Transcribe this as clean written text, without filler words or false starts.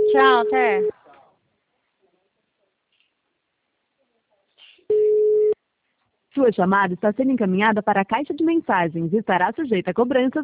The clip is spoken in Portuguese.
Tchau, até. Sua chamada está sendo encaminhada para a caixa de mensagens e estará sujeita a cobrança